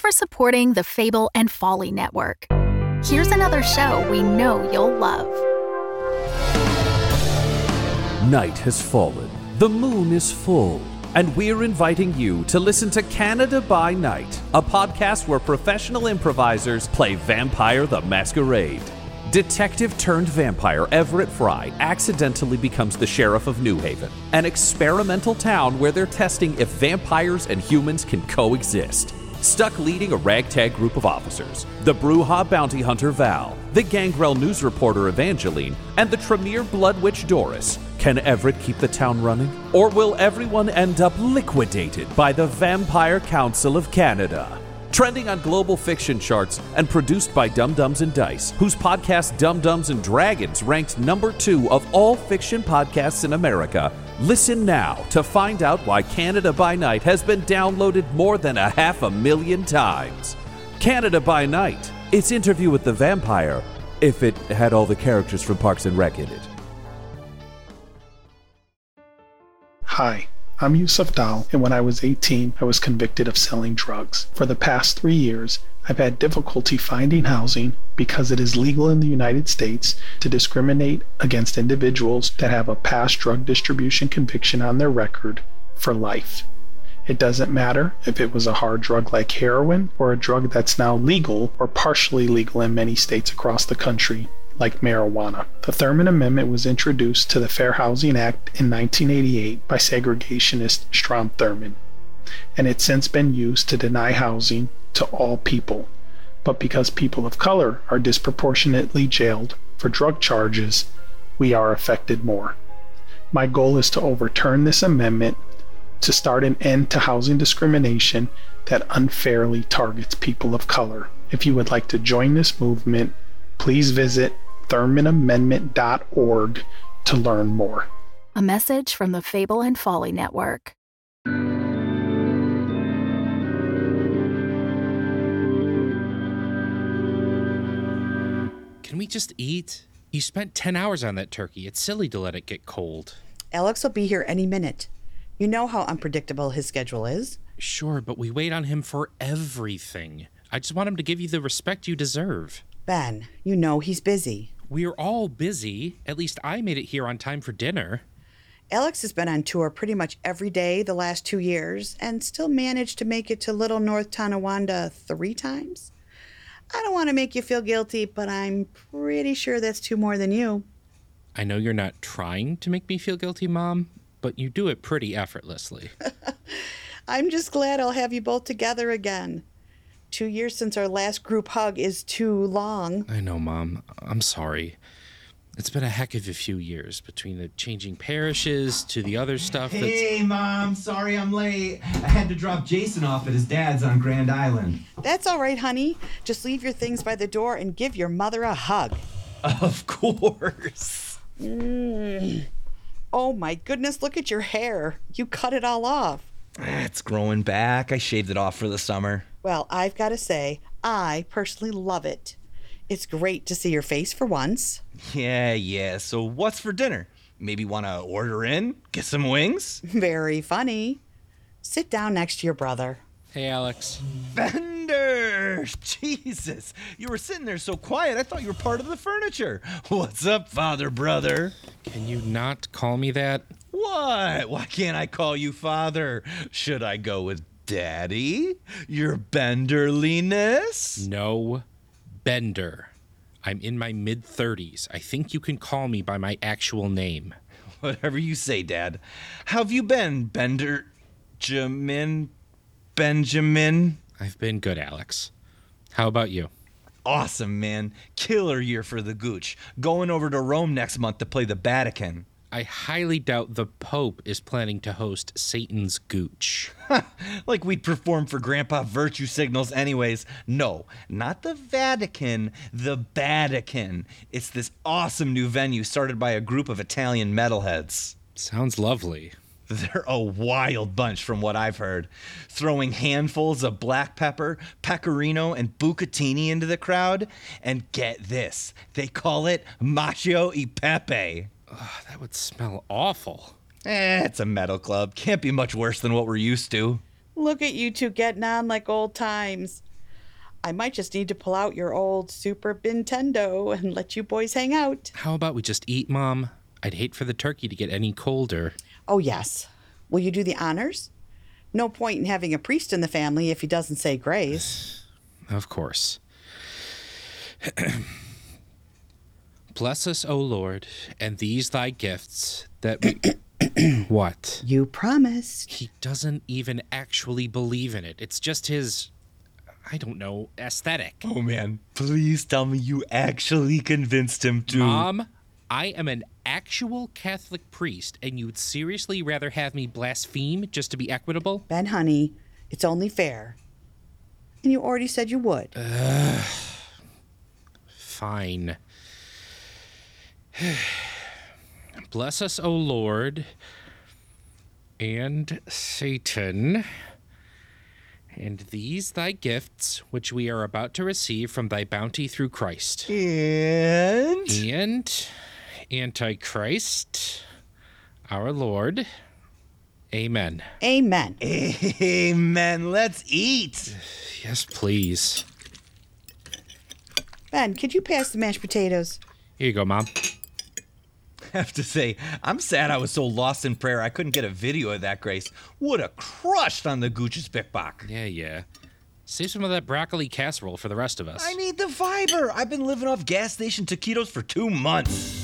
for supporting the Fable and Folly Network. Here's another show we know you'll love. Night has fallen, the moon is full, and we're inviting you to listen to Canada by Night, a podcast where professional improvisers play Vampire the Masquerade. Detective-turned-vampire Everett Fry accidentally becomes the sheriff of New Haven, an experimental town where they're testing if vampires and humans can coexist. Stuck leading a ragtag group of officers, the Brujah bounty hunter Val, the Gangrel news reporter Evangeline, and the Tremere blood witch Doris. Can Everett keep the town running? Or will everyone end up liquidated by the Vampire Council of Canada? Trending on global fiction charts and produced by Dum Dums and Dice, whose podcast Dum Dums and Dragons ranked number 2 of all fiction podcasts in America. Listen now to find out why Canada by Night has been downloaded more than 500,000 times. Canada by Night. It's Interview with the Vampire, if it had all the characters from Parks and Rec in it. Hi, I'm Yusuf Dal, and when I was 18, I was convicted of selling drugs. For the past 3 years, I've had difficulty finding housing because it is legal in the United States to discriminate against individuals that have a past drug distribution conviction on their record for life. It doesn't matter if it was a hard drug like heroin or a drug that's now legal or partially legal in many states across the country, like marijuana. The Thurmond Amendment was introduced to the Fair Housing Act in 1988 by segregationist Strom Thurmond, and it's since been used to deny housing to all people. But because people of color are disproportionately jailed for drug charges, we are affected more. My goal is to overturn this amendment to start an end to housing discrimination that unfairly targets people of color. If you would like to join this movement, please visit ThurmondAmendment.org to learn more. A message from the Fable and Folly Network. Can we just eat? You spent 10 hours on that turkey. It's silly to let it get cold. Alex will be here any minute. You know how unpredictable his schedule is. Sure, but we wait on him for everything. I just want him to give you the respect you deserve. Ben, you know he's busy. We're all busy. At least I made it here on time for dinner. Alex has been on tour pretty much every day the last 2 years and still managed to make it to Little North Tonawanda 3 times. I don't want to make you feel guilty, but I'm pretty sure that's 2 more than you. I know you're not trying to make me feel guilty, Mom, but you do it pretty effortlessly. I'm just glad I'll have you both together again. 2 years since our last group hug is too long. I know, Mom. I'm sorry. It's been a heck of a few years, between the changing parishes to the other stuff that's... Hey, Mom. Sorry I'm late. I had to drop Jason off at his dad's on Grand Island. That's all right, honey. Just leave your things by the door and give your mother a hug. Of course. Oh, my goodness, look at your hair. You cut it all off. It's growing back. I shaved it off for the summer. Well, I've got to say, I personally love it. It's great to see your face for once. Yeah. So what's for dinner? Maybe want to order in? Get some wings? Very funny. Sit down next to your brother. Hey, Alex. Bender! Jesus, you were sitting there so quiet, I thought you were part of the furniture. What's up, father, brother? Can you not call me that? What? Why can't I call you father? Should I go with Daddy? Your Benderliness? No, Bender. I'm in my mid-30s. I think you can call me by my actual name. Whatever you say, Dad. How have you been, Benjamin? I've been good, Alex. How about you? Awesome, man. Killer year for the Gooch. Going over to Rome next month to play the Vatican. I highly doubt the Pope is planning to host Satan's Gooch. Like we'd perform for Grandpa Virtue Signals anyways. No, not the Vatican, the Vatican. It's this awesome new venue started by a group of Italian metalheads. Sounds lovely. They're a wild bunch from what I've heard. Throwing handfuls of black pepper, pecorino, and bucatini into the crowd. And get this, they call it Macho e Pepe. Ugh, that would smell awful. It's a metal club. Can't be much worse than what we're used to. Look at you two getting on like old times. I might just need to pull out your old Super Nintendo and let you boys hang out. How about we just eat, Mom? I'd hate for the turkey to get any colder. Oh, yes. Will you do the honors? No point in having a priest in the family if he doesn't say grace. Of course. Bless us, O Lord, and these thy gifts, that we... What? You promised. He doesn't even actually believe in it. It's just his, I don't know, aesthetic. Oh, man. Please tell me you actually convinced him to. Mom, I am an actual Catholic priest, and you'd seriously rather have me blaspheme just to be equitable? Ben, honey, it's only fair. And you already said you would. Fine. Bless us, O Lord, and Satan, and these thy gifts, which we are about to receive from thy bounty through Christ. And Antichrist, our Lord. Amen. Amen. Amen. Let's eat. Yes, please. Ben, could you pass the mashed potatoes? Here you go, Mom. I have to say, I'm sad I was so lost in prayer I couldn't get a video of that, Grace. Would have crushed on the Gucci's Bickbach. Yeah. Save some of that broccoli casserole for the rest of us. I need the fiber. I've been living off gas station taquitos for 2 months.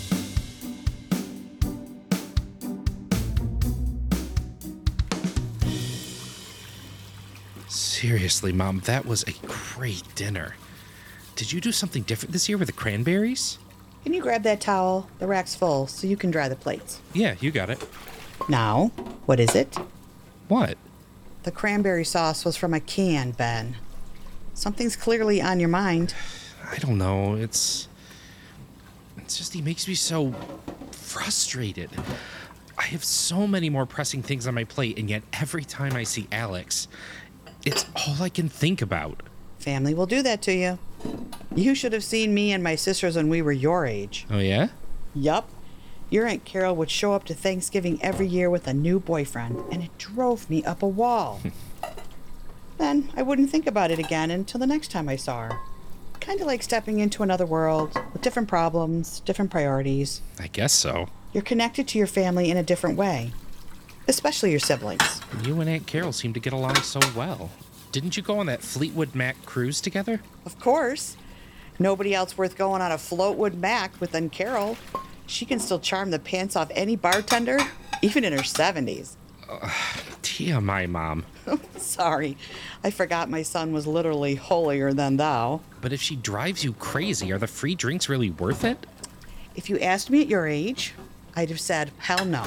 Seriously, Mom, that was a great dinner. Did you do something different this year with the cranberries? Can you grab that towel? The rack's full, so you can dry the plates. Yeah, you got it. Now, what is it? What? The cranberry sauce was from a can, Ben. Something's clearly on your mind. I don't know. It's just he makes me so frustrated. I have so many more pressing things on my plate, and yet every time I see Alex, it's all I can think about. Family will do that to you. You should have seen me and my sisters when we were your age. Oh, yeah? Yup. Your Aunt Carol would show up to Thanksgiving every year with a new boyfriend, and it drove me up a wall. Then I wouldn't think about it again until the next time I saw her. Kind of like stepping into another world with different problems, different priorities. I guess so. You're connected to your family in a different way, especially your siblings. You and Aunt Carol seem to get along so well. Didn't you go on that Fleetwood Mac cruise together? Of course. Nobody else worth going on a Floatwood Mac with than Carol. She can still charm the pants off any bartender, even in her 70s. TMI, Mom. Sorry, I forgot my son was literally holier than thou. But if she drives you crazy, are the free drinks really worth it? If you asked me at your age, I'd have said, hell no.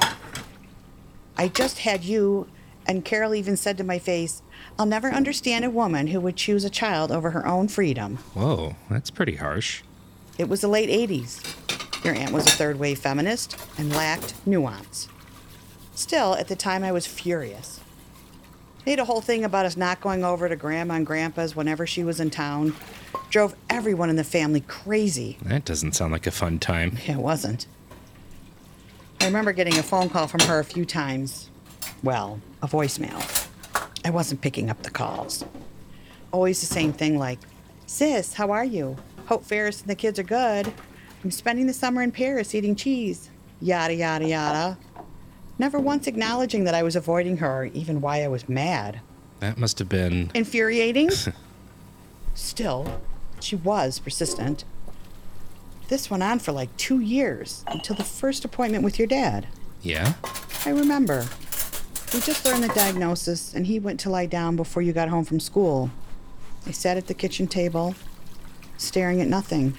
I just had you, and Carol even said to my face, I'll never understand a woman who would choose a child over her own freedom. Whoa, that's pretty harsh. It was the late 80s. Your aunt was a third-wave feminist and lacked nuance. Still, at the time, I was furious. Made a whole thing about us not going over to Grandma and Grandpa's whenever she was in town. Drove everyone in the family crazy. That doesn't sound like a fun time. It wasn't. I remember getting a phone call from her a few times. Well, a voicemail. I wasn't picking up the calls. Always the same thing like, Sis, how are you? Hope Ferris and the kids are good. I'm spending the summer in Paris eating cheese. Yada, yada, yada. Never once acknowledging that I was avoiding her or even why I was mad. That must have been... Infuriating? Still, she was persistent. This went on for like 2 years, until the first appointment with your dad. Yeah? I remember. We just learned the diagnosis, and he went to lie down before you got home from school. I sat at the kitchen table, staring at nothing.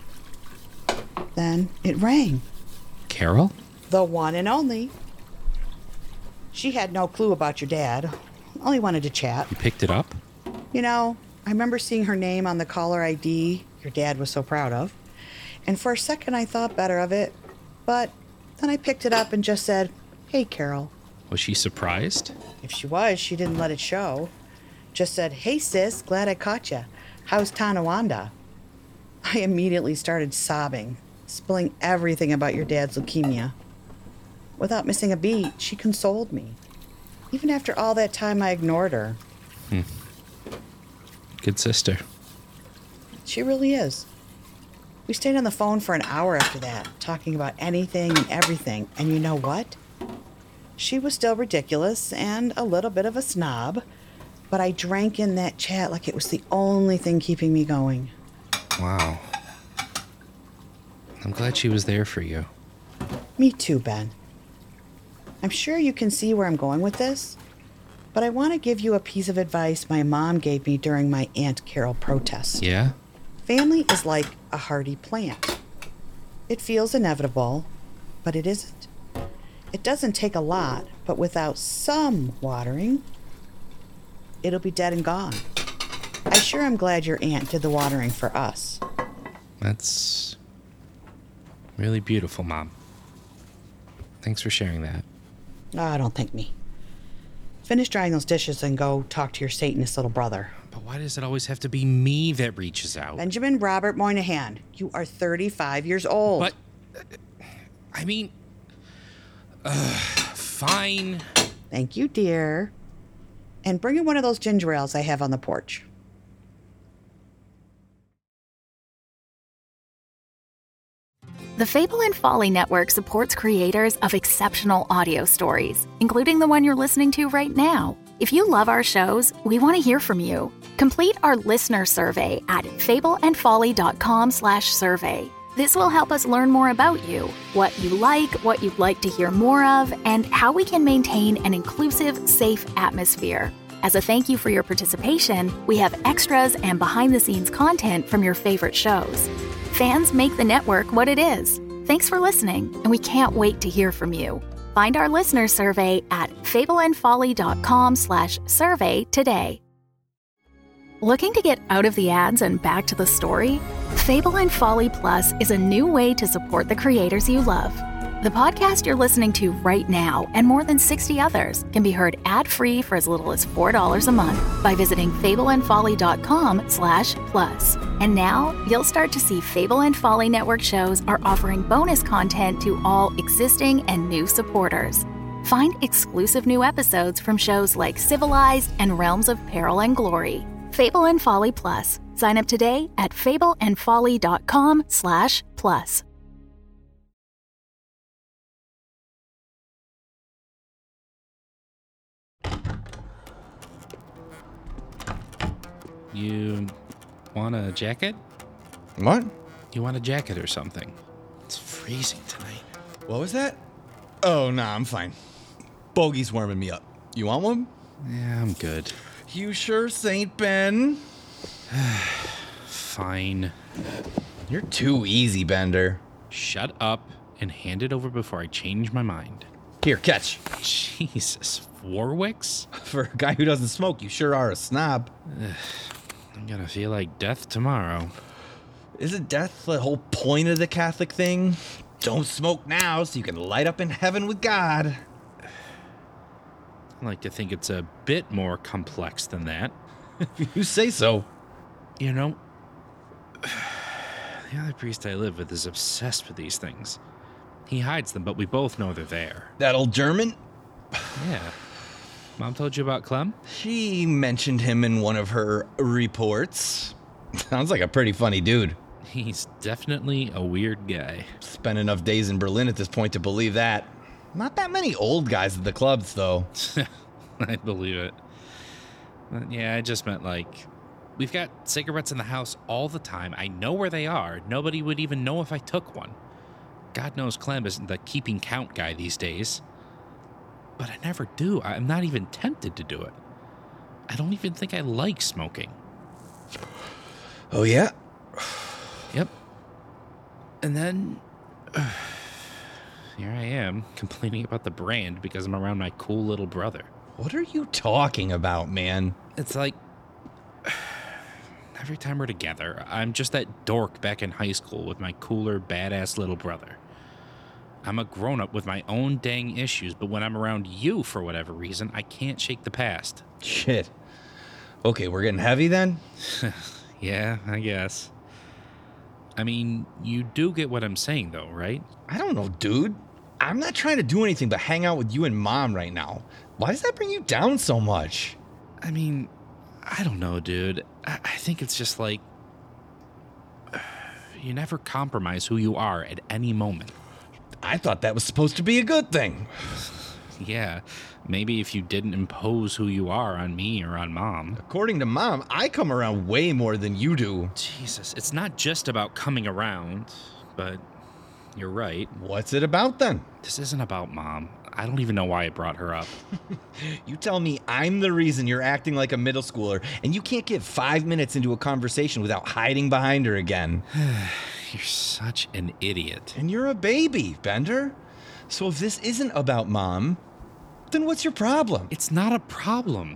Then it rang. Carol? The one and only. She had no clue about your dad. Only wanted to chat. You picked it up? You know, I remember seeing her name on the caller ID your dad was so proud of. And for a second I thought better of it. But then I picked it up and just said, Hey, Carol. Was she surprised? If she was, she didn't let it show. Just said, Hey, sis, glad I caught you. How's Tonawanda? I immediately started sobbing, spilling everything about your dad's leukemia. Without missing a beat, she consoled me. Even after all that time, I ignored her. Good sister. She really is. We stayed on the phone for an hour after that, talking about anything and everything. And you know what? She was still ridiculous and a little bit of a snob, but I drank in that chat like it was the only thing keeping me going. Wow. I'm glad she was there for you. Me too, Ben. I'm sure you can see where I'm going with this, but I want to give you a piece of advice my mom gave me during my Aunt Carol protest. Yeah? Family is like a hardy plant. It feels inevitable, but it isn't. It doesn't take a lot, but without some watering, it'll be dead and gone. I sure am glad your aunt did the watering for us. That's really beautiful, Mom. Thanks for sharing that. Ah, don't thank me. Finish drying those dishes and go talk to your Satanist little brother. But why does it always have to be me that reaches out? Benjamin Robert Moynihan, you are 35 years old. But, I mean, fine. Thank you, dear. And bring in one of those ginger ales I have on the porch. The Fable and Folly Network supports creators of exceptional audio stories, including the one you're listening to right now. If you love our shows, we want to hear from you. Complete our listener survey at fableandfolly.com/survey. This will help us learn more about you, what you like, what you'd like to hear more of, and how we can maintain an inclusive, safe atmosphere. As a thank you for your participation, we have extras and behind-the-scenes content from your favorite shows. Fans make the network what it is. Thanks for listening, and we can't wait to hear from you. Find our listener survey at fableandfolly.com/survey today. Looking to get out of the ads and back to the story? Fable and Folly Plus is a new way to support the creators you love. The podcast you're listening to right now and more than 60 others can be heard ad-free for as little as $4 a month by visiting fableandfolly.com/plus. And now you'll start to see Fable and Folly Network shows are offering bonus content to all existing and new supporters. Find exclusive new episodes from shows like Civilized and Realms of Peril and Glory. Fable and Folly Plus. Sign up today at fableandfolly.com/plus. You want a jacket? What? You want a jacket or something? It's freezing tonight. What was that? Oh, nah, I'm fine. Bogey's warming me up. You want one? Yeah, I'm good. You sure, St. Ben? Fine. You're too easy, Bender. Shut up and hand it over before I change my mind. Here, catch. Jesus, Warwick's? For a guy who doesn't smoke, you sure are a snob. I'm gonna feel like death tomorrow. Isn't death the whole point of the Catholic thing? Don't smoke now so you can light up in heaven with God. I like to think it's a bit more complex than that. You say so. You know, the other priest I live with is obsessed with these things. He hides them, but we both know they're there. That old German? Yeah. Mom told you about Clem? She mentioned him in one of her reports. Sounds like a pretty funny dude. He's definitely a weird guy. Spent enough days in Berlin at this point to believe that. Not that many old guys at the clubs, though. I believe it. But yeah, I just meant like, we've got cigarettes in the house all the time. I know where they are. Nobody would even know if I took one. God knows Clem isn't the keeping count guy these days. But I never do. I'm not even tempted to do it. I don't even think I like smoking. Oh, yeah? Yep. And then here I am complaining about the brand because I'm around my cool little brother. What are you talking about, man? It's like every time we're together, I'm just that dork back in high school with my cooler, badass little brother. I'm a grown-up with my own dang issues, but when I'm around you for whatever reason, I can't shake the past. Shit. Okay, we're getting heavy then? Yeah, I guess. I mean, you do get what I'm saying, though, right? I don't know, dude. I'm not trying to do anything but hang out with you and Mom right now. Why does that bring you down so much? I mean, I don't know, dude. I think it's just like, You never compromise who you are at any moment. I thought that was supposed to be a good thing. Yeah, maybe if you didn't impose who you are on me or on Mom. According to Mom, I come around way more than you do. Jesus, it's not just about coming around, but you're right. What's it about then? This isn't about Mom. I don't even know why I brought her up. You tell me I'm the reason you're acting like a middle schooler, and you can't get 5 minutes into a conversation without hiding behind her again. You're such an idiot. And you're a baby, Bender. So if this isn't about Mom, then what's your problem? It's not a problem.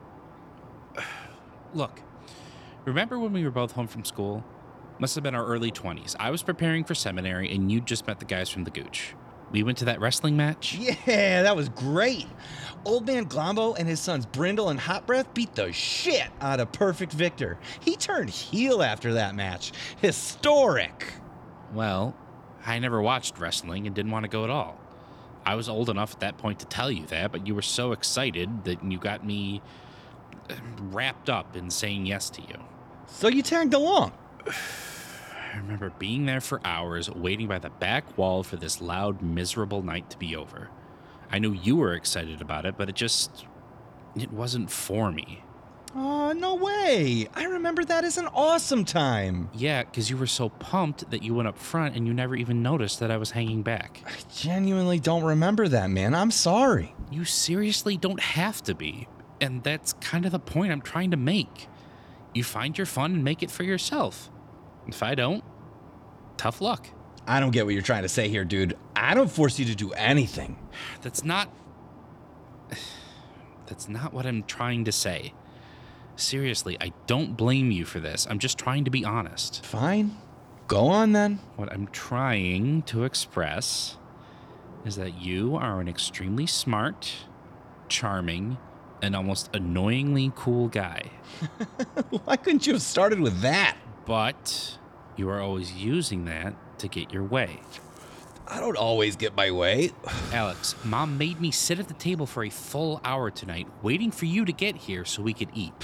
Look, remember when we were both home from school? Must have been our early 20s. I was preparing for seminary, and you'd just met the guys from the Gooch. We went to that wrestling match. Yeah, that was great. Old man Glombo and his sons Brindle and Hot Breath beat the shit out of Perfect Victor. He turned heel after that match. Historic. Well, I never watched wrestling and didn't want to go at all. I was old enough at that point to tell you that, but you were so excited that you got me wrapped up in saying yes to you. So you tagged along. I remember being there for hours, waiting by the back wall for this loud, miserable night to be over. I knew you were excited about it, but it wasn't for me. Oh, no way. I remember that as an awesome time. Yeah, because you were so pumped that you went up front and you never even noticed that I was hanging back. I genuinely don't remember that, man. I'm sorry. You seriously don't have to be. And that's kind of the point I'm trying to make. You find your fun and make it for yourself. If I don't, tough luck. I don't get what you're trying to say here, dude. I don't force you to do anything. That's not what I'm trying to say. Seriously, I don't blame you for this. I'm just trying to be honest. Fine. Go on then. What I'm trying to express is that you are an extremely smart, charming, and almost annoyingly cool guy. Why couldn't you have started with that? But you are always using that to get your way. I don't always get my way. Alex, Mom made me sit at the table for a full hour tonight, waiting for you to get here so we could eat.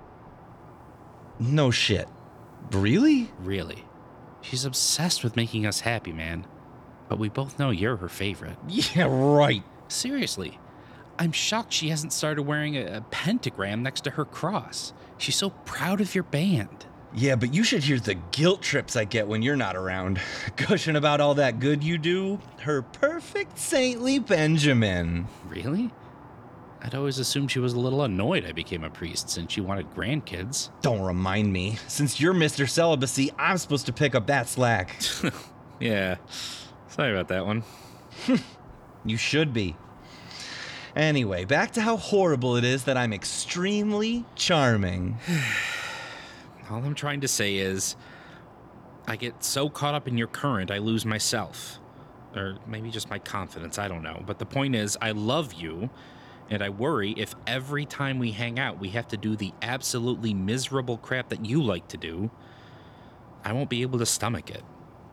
No shit. Really? Really. She's obsessed with making us happy, man. But we both know you're her favorite. Yeah, right. Seriously. I'm shocked she hasn't started wearing a pentagram next to her cross. She's so proud of your band. Yeah, but you should hear the guilt trips I get when you're not around. Gushing about all that good you do. Her perfect saintly Benjamin. Really? I'd always assumed she was a little annoyed I became a priest since she wanted grandkids. Don't remind me. Since you're Mr. Celibacy, I'm supposed to pick up that slack. Yeah. Sorry about that one. You should be. Anyway, back to how horrible it is that I'm extremely charming. All I'm trying to say is, I get so caught up in your current, I lose myself. Or maybe just my confidence, I don't know. But the point is, I love you, and I worry if every time we hang out we have to do the absolutely miserable crap that you like to do, I won't be able to stomach it.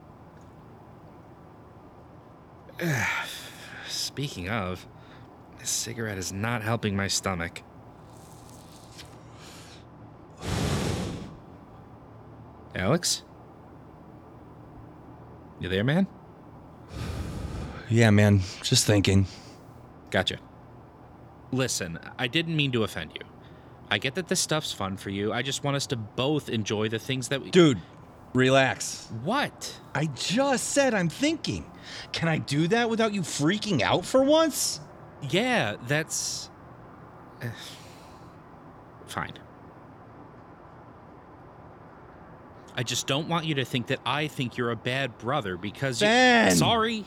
Speaking of, this cigarette is not helping my stomach. Alex? You there, man? Yeah, man. Just thinking. Gotcha. Listen, I didn't mean to offend you. I get that this stuff's fun for you. I just want us to both enjoy the things that we... Dude, relax. What? I just said I'm thinking. Can I do that without you freaking out for once? Yeah, that's... Fine. I just don't want you to think that I think you're a bad brother because Ben! Sorry.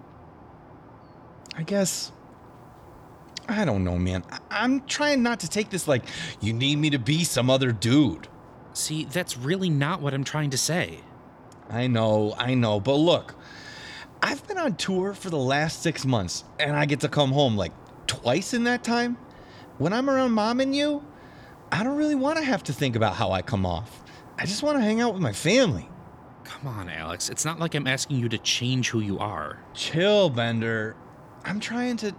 I guess... I don't know, man. I'm trying not to take this like you need me to be some other dude. See, that's really not what I'm trying to say. I know, but look. I've been on tour for the last 6 months, and I get to come home like twice in that time. When I'm around Mom and you, I don't really want to have to think about how I come off. I just want to hang out with my family. Come on, Alex. It's not like I'm asking you to change who you are. Chill, Bender. I'm trying to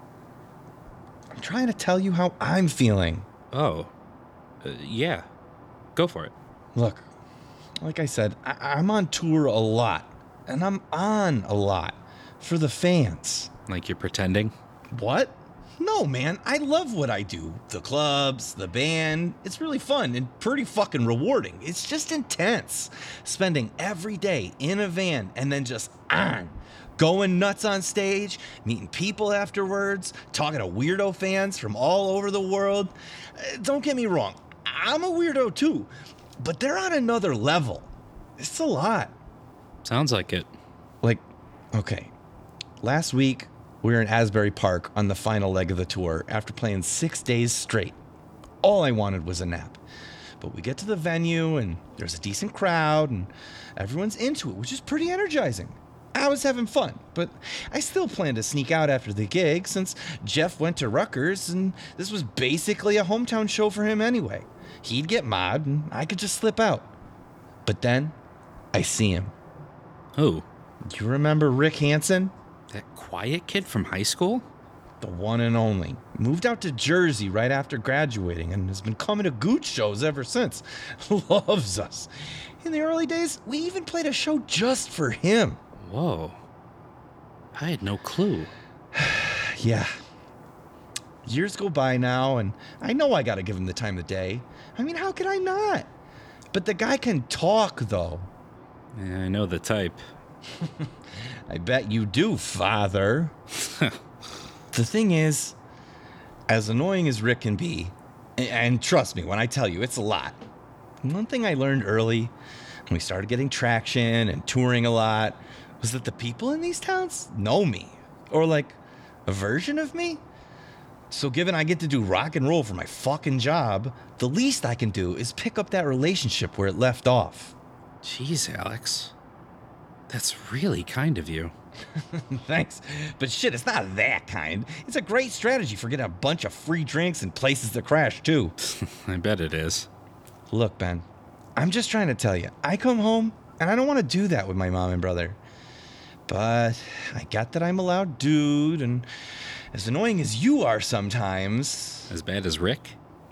tell you how I'm feeling. Oh. Yeah. Go for it. Look, Like I said, I'm on tour a lot, and I'm on a lot for the fans. Like you're pretending? What? No, man, I love what I do. The clubs, the band. It's really fun and pretty fucking rewarding. It's just intense. Spending every day in a van and then just on. Going nuts on stage, meeting people afterwards, talking to weirdo fans from all over the world. Don't get me wrong, I'm a weirdo too, but they're on another level. It's a lot. Sounds like it. Like, okay, last week, we were in Asbury Park on the final leg of the tour after playing 6 days straight. All I wanted was a nap. But we get to the venue and there's a decent crowd and everyone's into it, which is pretty energizing. I was having fun, but I still plan to sneak out after the gig since Jeff went to Rutgers and this was basically a hometown show for him anyway. He'd get mod and I could just slip out. But then I see him. Who? You remember Rick Hansen? That quiet kid from high school? The one and only. Moved out to Jersey right after graduating and has been coming to Gooch shows ever since. Loves us. In the early days, we even played a show just for him. Whoa. I had no clue. Yeah. Years go by now, and I know I gotta give him the time of day. I mean, how could I not? But the guy can talk, though. Yeah, I know the type. I bet you do, father. The thing is, as annoying as Rick can be, and trust me when I tell you, it's a lot. One thing I learned early, when we started getting traction and touring a lot, was that the people in these towns know me, or like a version of me. So given I get to do rock and roll for my fucking job, the least I can do is pick up that relationship where it left off. Jeez, Alex. That's really kind of you. Thanks. But shit, it's not that kind. It's a great strategy for getting a bunch of free drinks and places to crash, too. I bet it is. Look, Ben, I'm just trying to tell you, I come home, and I don't want to do that with my mom and brother. But I got that I'm a loud dude, and as annoying as you are sometimes... As bad as Rick?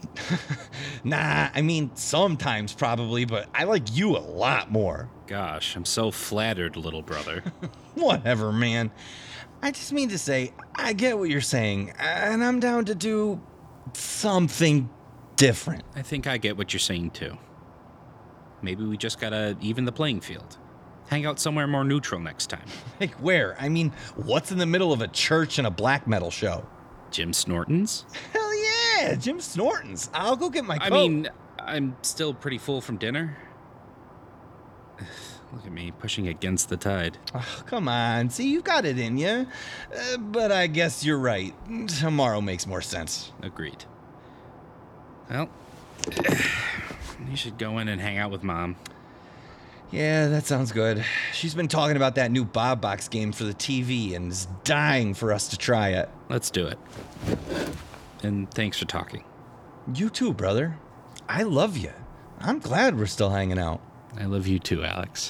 Nah, I mean, sometimes probably, but I like you a lot more. Gosh, I'm so flattered, little brother. Whatever, man. I just mean to say, I get what you're saying, and I'm down to do something different. I think I get what you're saying, too. Maybe we just gotta even the playing field. Hang out somewhere more neutral next time. Like where? I mean, what's in the middle of a church and a black metal show? Jim Snorton's? Hell yeah, Jim Snorton's. I'll go get my coat. I mean, I'm still pretty full from dinner. Look at me, pushing against the tide. Oh, come on. See, you've got it in you. But I guess you're right. Tomorrow makes more sense. Agreed. Well, you should go in and hang out with Mom. Yeah, that sounds good. She's been talking about that new Bob Box game for the TV and is dying for us to try it. Let's do it. And thanks for talking. You too, brother. I love you. I'm glad we're still hanging out. I love you too, Alex.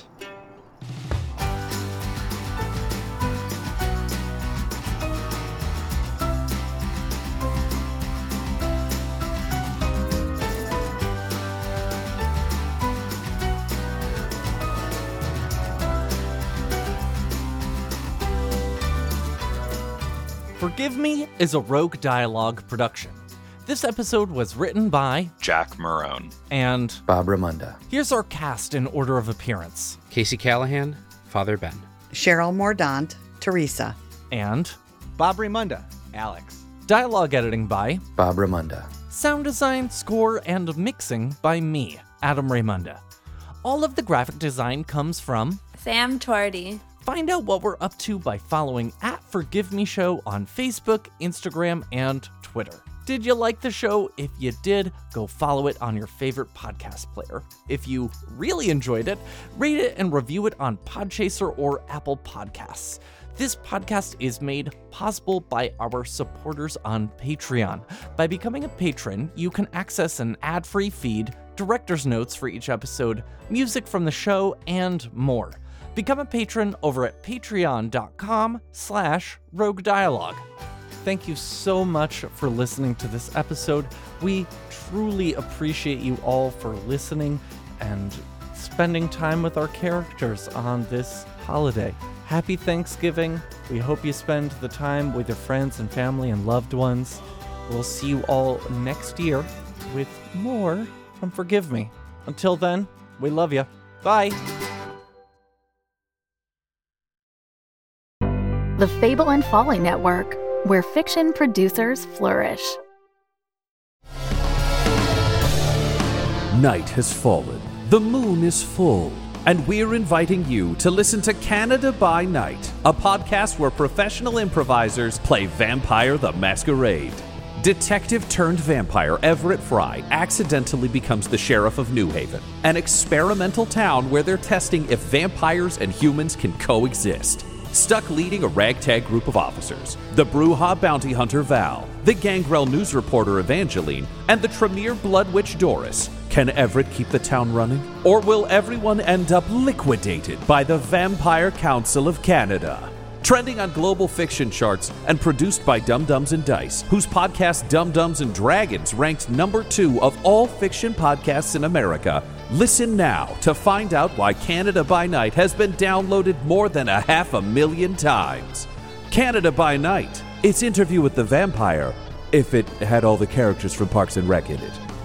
Forgive Me is a Rogue Dialogue production. This episode was written by Jack Marone and Bob Ramunda. Here's our cast in order of appearance. Casey Callahan, Father Ben. Cheryl Mordaunt, Teresa. And Bob Ramunda. Alex. dialogue editing by Bob Ramunda. Sound design, score, and mixing by me, Adam Raymunda. All of the graphic design comes from Sam Twardy. Find out what we're up to by following @ForgiveMeShow on Facebook, Instagram, and Twitter. Did you like the show? If you did, go follow it on your favorite podcast player. If you really enjoyed it, rate it and review it on Podchaser or Apple Podcasts. This podcast is made possible by our supporters on Patreon. By becoming a patron, you can access an ad-free feed, director's notes for each episode, music from the show, and more. Become a patron over at patreon.com/Rogue Dialogue. Thank you so much for listening to this episode. We truly appreciate you all for listening and spending time with our characters on this holiday. Happy Thanksgiving. We hope you spend the time with your friends and family and loved ones. We'll see you all next year with more from Forgive Me. Until then, we love you. Bye. The Fable and Folly Network, where fiction producers flourish. Night has fallen, the moon is full, and we're inviting you to listen to Canada by Night, a podcast where professional improvisers play Vampire the Masquerade. Detective-turned-vampire Everett Fry accidentally becomes the sheriff of New Haven, an experimental town where they're testing if vampires and humans can coexist. Stuck leading a ragtag group of officers, the Brujah bounty hunter Val, the Gangrel news reporter Evangeline, and the Tremere blood witch Doris. Can Everett keep the town running? Or will everyone end up liquidated by the Vampire Council of Canada? Trending on global fiction charts and produced by Dum Dums and Dice, whose podcast Dum Dums and Dragons ranked number 2 of all fiction podcasts in America. Listen now to find out why Canada by Night has been downloaded more than 500,000 times. Canada by Night. It's Interview with the Vampire, if it had all the characters from Parks and Rec in it.